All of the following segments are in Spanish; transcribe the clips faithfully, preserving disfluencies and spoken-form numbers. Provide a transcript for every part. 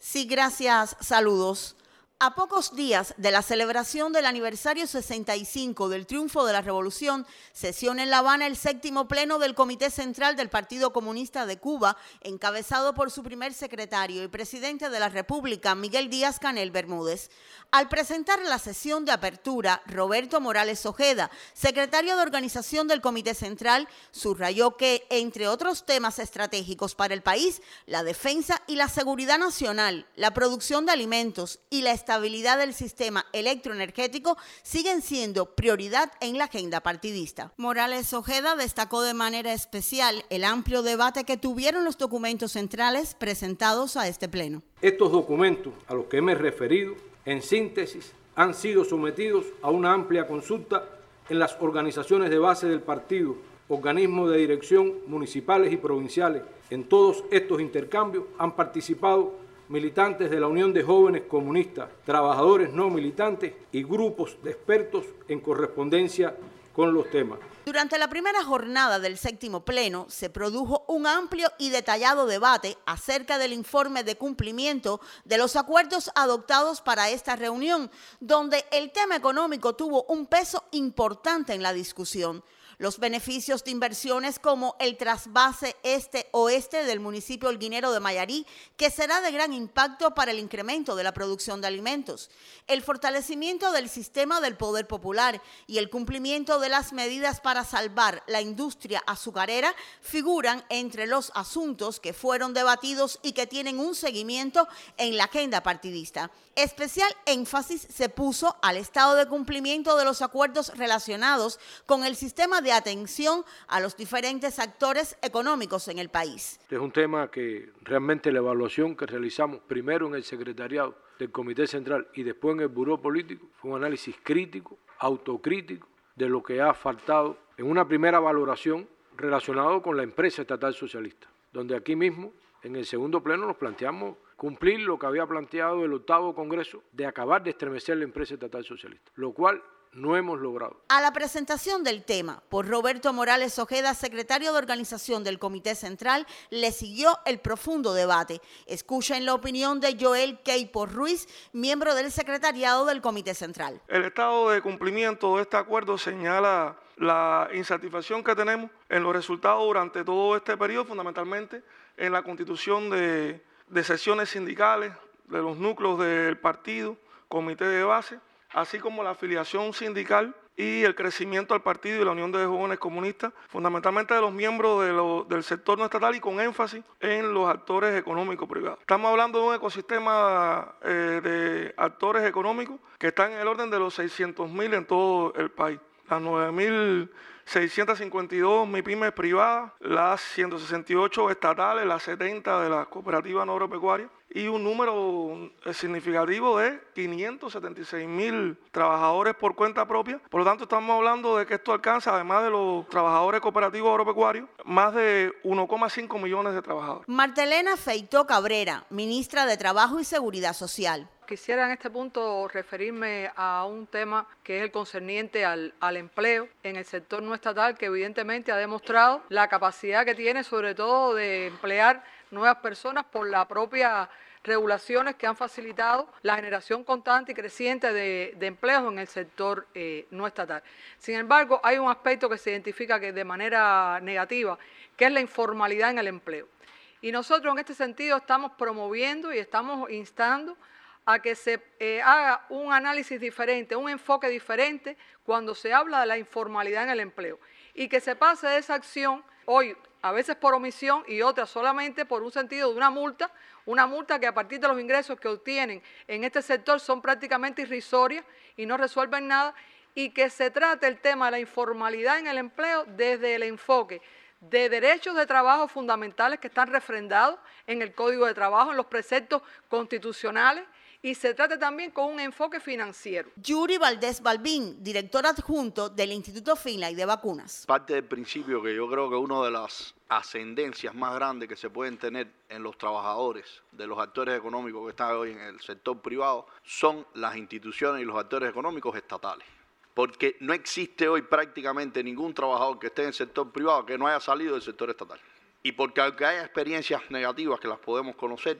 Sí, gracias. Saludos. A pocos días de la celebración del aniversario sesenta y cinco del triunfo de la Revolución, sesiona en La Habana el séptimo pleno del Comité Central del Partido Comunista de Cuba, encabezado por su primer secretario y presidente de la República, Miguel Díaz-Canel Bermúdez. Al presentar la sesión de apertura, Roberto Morales Ojeda, secretario de organización del Comité Central, subrayó que, entre otros temas estratégicos para el país, la defensa y la seguridad nacional, la producción de alimentos y la estabilidad del sistema electroenergético siguen siendo prioridad en la agenda partidista. Morales Ojeda destacó de manera especial el amplio debate que tuvieron los documentos centrales presentados a este pleno. Estos documentos a los que me he referido, en síntesis, han sido sometidos a una amplia consulta en las organizaciones de base del partido, organismos de dirección municipales y provinciales. En todos estos intercambios han participado militantes de la Unión de Jóvenes Comunistas, trabajadores no militantes y grupos de expertos en correspondencia con los temas. Durante la primera jornada del séptimo pleno se produjo un amplio y detallado debate acerca del informe de cumplimiento de los acuerdos adoptados para esta reunión, donde el tema económico tuvo un peso importante en la discusión. Los beneficios de inversiones como el trasvase este-oeste del municipio holguinero de Mayarí, que será de gran impacto para el incremento de la producción de alimentos, el fortalecimiento del sistema del poder popular y el cumplimiento de las medidas para salvar la industria azucarera figuran entre los asuntos que fueron debatidos y que tienen un seguimiento en la agenda partidista. Especial énfasis se puso al estado de cumplimiento de los acuerdos relacionados con el sistema de atención a los diferentes actores económicos en el país. Es un tema que realmente la evaluación que realizamos primero en el secretariado del Comité Central y después en el Buró Político fue un análisis crítico, autocrítico de lo que ha faltado en una primera valoración relacionado con la empresa estatal socialista, donde aquí mismo en el segundo pleno nos planteamos cumplir lo que había planteado el octavo Congreso de acabar de estremecer la empresa estatal socialista, lo cual no hemos logrado. A la presentación del tema por Roberto Morales Ojeda, secretario de organización del Comité Central, le siguió el profundo debate. Escuchen la opinión de Joel Queipo Ruiz, miembro del secretariado del Comité Central. El estado de cumplimiento de este acuerdo señala la insatisfacción que tenemos en los resultados durante todo este periodo, fundamentalmente en la constitución de, de sesiones sindicales, de los núcleos del partido, comité de base, así como la afiliación sindical y el crecimiento al partido y la Unión de Jóvenes Comunistas, fundamentalmente de los miembros de lo, del sector no estatal y con énfasis en los actores económicos privados. Estamos hablando de un ecosistema eh, de actores económicos que están en el orden de los seiscientos mil en todo el país. Las nueve mil seiscientas cincuenta y dos MIPYMES privadas, las ciento sesenta y ocho estatales, las setenta de las cooperativas no agropecuarias y un número significativo de quinientos setenta y seis mil trabajadores por cuenta propia. Por lo tanto, estamos hablando de que esto alcanza, además de los trabajadores cooperativos agropecuarios, más de uno coma cinco millones de trabajadores. Martelena Feitó Cabrera, ministra de Trabajo y Seguridad Social. Quisiera en este punto referirme a un tema que es el concerniente al, al empleo en el sector no estatal, que evidentemente ha demostrado la capacidad que tiene sobre todo de emplear nuevas personas por las propias regulaciones que han facilitado la generación constante y creciente de, de empleos en el sector eh, no estatal. Sin embargo, hay un aspecto que se identifica que de manera negativa, que es la informalidad en el empleo. Y nosotros en este sentido estamos promoviendo y estamos instando a que se eh, haga un análisis diferente, un enfoque diferente cuando se habla de la informalidad en el empleo y que se pase de esa acción, hoy a veces por omisión y otras solamente por un sentido de una multa, una multa que a partir de los ingresos que obtienen en este sector son prácticamente irrisorias y no resuelven nada, y que se trate el tema de la informalidad en el empleo desde el enfoque de derechos de trabajo fundamentales que están refrendados en el Código de Trabajo, en los preceptos constitucionales, y se trata también con un enfoque financiero. Yuri Valdés Balbín, director adjunto del Instituto Finlay de Vacunas. Parte del principio que yo creo que una de las ascendencias más grandes que se pueden tener en los trabajadores de los actores económicos que están hoy en el sector privado son las instituciones y los actores económicos estatales. Porque no existe hoy prácticamente ningún trabajador que esté en el sector privado que no haya salido del sector estatal. Y porque aunque haya experiencias negativas que las podemos conocer,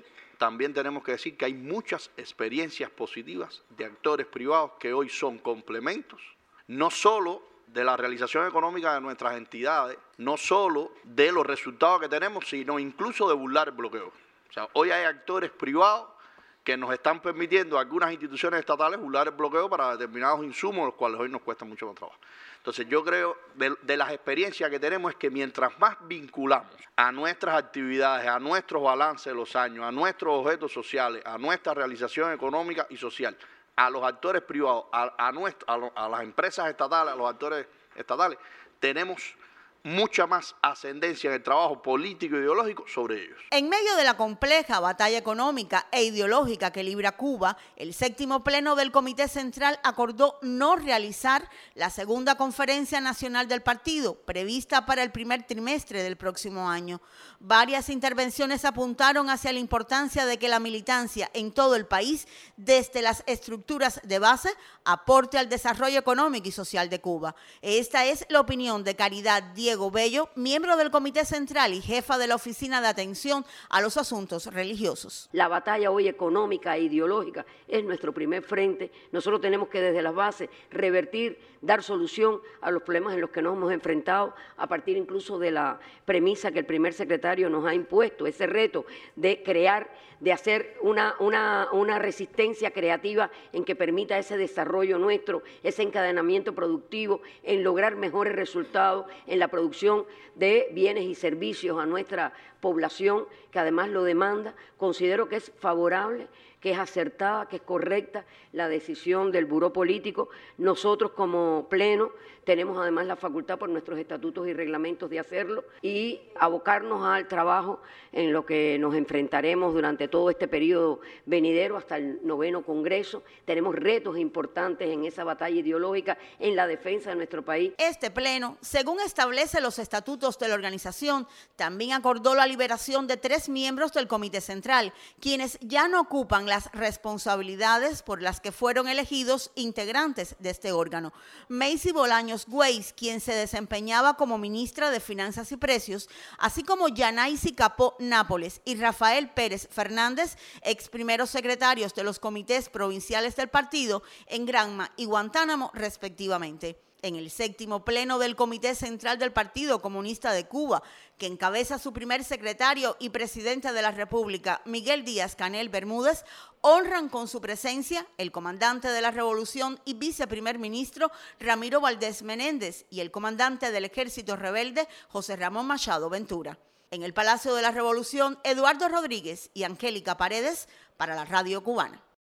también tenemos que decir que hay muchas experiencias positivas de actores privados que hoy son complementos, no solo de la realización económica de nuestras entidades, no solo de los resultados que tenemos, sino incluso de burlar el bloqueo. O sea, hoy hay actores privados que nos están permitiendo a algunas instituciones estatales burlar el bloqueo para determinados insumos, los cuales hoy nos cuesta mucho más trabajo. Entonces yo creo, de, de las experiencias que tenemos, es que mientras más vinculamos a nuestras actividades, a nuestros balances de los años, a nuestros objetos sociales, a nuestra realización económica y social, a los actores privados, a, a, nuestro, a, lo, a las empresas estatales, a los actores estatales, tenemos mucha más ascendencia en el trabajo político e ideológico sobre ellos. En medio de la compleja batalla económica e ideológica que libra Cuba, el séptimo pleno del Comité Central acordó no realizar la segunda conferencia nacional del partido, prevista para el primer trimestre del próximo año. Varias intervenciones apuntaron hacia la importancia de que la militancia en todo el país, desde las estructuras de base, aporte al desarrollo económico y social de Cuba. Esta es la opinión de Caridad Diego Diego Bello, miembro del Comité Central y jefa de la Oficina de Atención a los Asuntos Religiosos. La batalla hoy económica e ideológica es nuestro primer frente. Nosotros tenemos que desde las bases revertir, dar solución a los problemas en los que nos hemos enfrentado, a partir incluso de la premisa que el primer secretario nos ha impuesto, ese reto de crear, de hacer una, una, una resistencia creativa en que permita ese desarrollo nuestro, ese encadenamiento productivo, en lograr mejores resultados en la producción de bienes y servicios a nuestra población, que además lo demanda. Considero que es favorable, que es acertada, que es correcta la decisión del Buró Político. Nosotros como Pleno tenemos además la facultad por nuestros estatutos y reglamentos de hacerlo y abocarnos al trabajo en lo que nos enfrentaremos durante todo este periodo venidero hasta el noveno Congreso. Tenemos retos importantes en esa batalla ideológica, en la defensa de nuestro país. Este Pleno, según establece los estatutos de la organización, también acordó la liberación de tres miembros del Comité Central, quienes ya no ocupan las responsabilidades por las que fueron elegidos integrantes de este órgano. Macy Bolaños Weiss, quien se desempeñaba como ministra de Finanzas y Precios, así como Yanaisi Capó Nápoles y Rafael Pérez Fernández, ex primeros secretarios de los comités provinciales del partido en Granma y Guantánamo, respectivamente. En el séptimo pleno del Comité Central del Partido Comunista de Cuba, que encabeza su primer secretario y presidente de la República, Miguel Díaz-Canel Bermúdez, honran con su presencia el comandante de la Revolución y viceprimer ministro Ramiro Valdés Menéndez y el comandante del Ejército Rebelde, José Ramón Machado Ventura. En el Palacio de la Revolución, Eduardo Rodríguez y Angélica Paredes, para la Radio Cubana.